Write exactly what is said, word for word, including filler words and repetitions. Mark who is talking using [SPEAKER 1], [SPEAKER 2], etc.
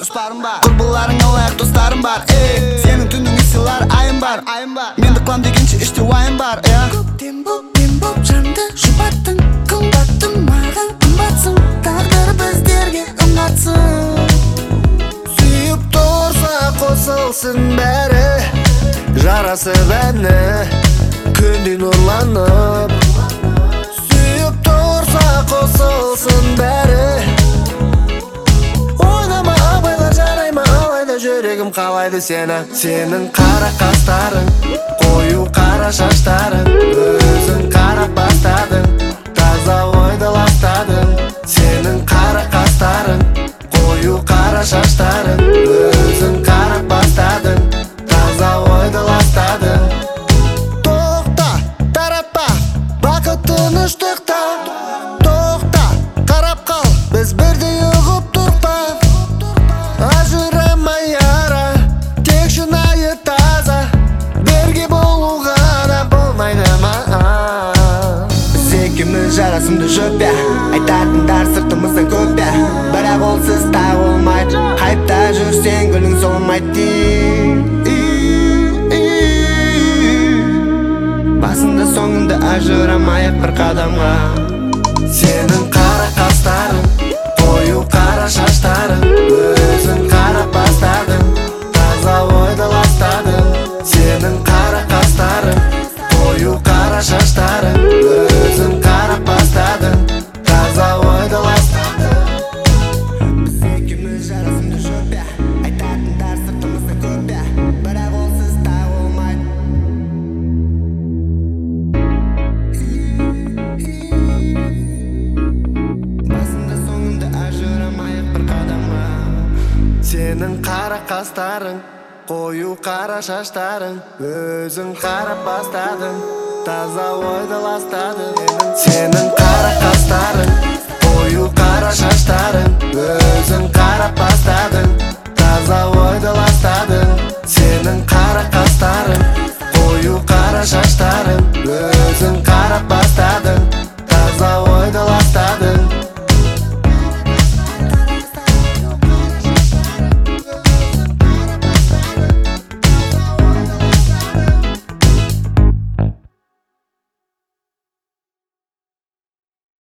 [SPEAKER 1] Ұрыспарым бар, құрбыларың алайық достарым бар. Эй, сенің түнің исылар айым бар. Менді қылам дегенше іште уайым бар.
[SPEAKER 2] Көктем боп, мен боп жанды жұбаттың, қымбаттың маған қымбатсың, тағдыр біздерге ұнатсын.
[SPEAKER 3] Сүйіп тұрса қосылсын бәрі, жарасып әні күндей нұрланып. Сүйіп тұрса қосылсын бәрі, ойнама абайлар жарай ма, алайда жүрегім қалайды сені. Сенің қара қастарың, қою қара шаштарың, өзің қарап бастадың, таза ойды ластадың. Сенің қара қастарың, қою қара шаштарың, өзің қарап бастадың, таза ойды ластадың. Тоқта, таратпа, бақыт тыныштықта. Тоқта, қарап қал, біз бірдей ұғып тұрпа. Ажырамай ара, тек шынайы таза, бірге болу ғана болмайды ма? Біз екеуміз жарасымды жұп бе, айтатындар сыртымыздан көп бе, бірақ олсыз тағылмайды. Хайпта жүрсең гүлің солмайды. Басында соңында ажырамайық бір қадамға. Сенің қара қастарың, қою қара шаштарың, өзің қарап бастадың, таза ойды ластадың. Сенің қара қастарың, қою қара шаштарың, өзің қарап бастадың, таза ойды ластадың. Біз екеуміз жарасымды жұп бе, айтатындар сыртымыздан көп бе, бірақ олсыз тағылмайды. Басында соңында ажырамайық бір қадамға. Сенің қара қастарың, қою қара шаштарың, өзің қарап бастадың, таза ойды ластадың. Сенің қара қастарың, қою қара шаштарың, өзің қарап бастадың,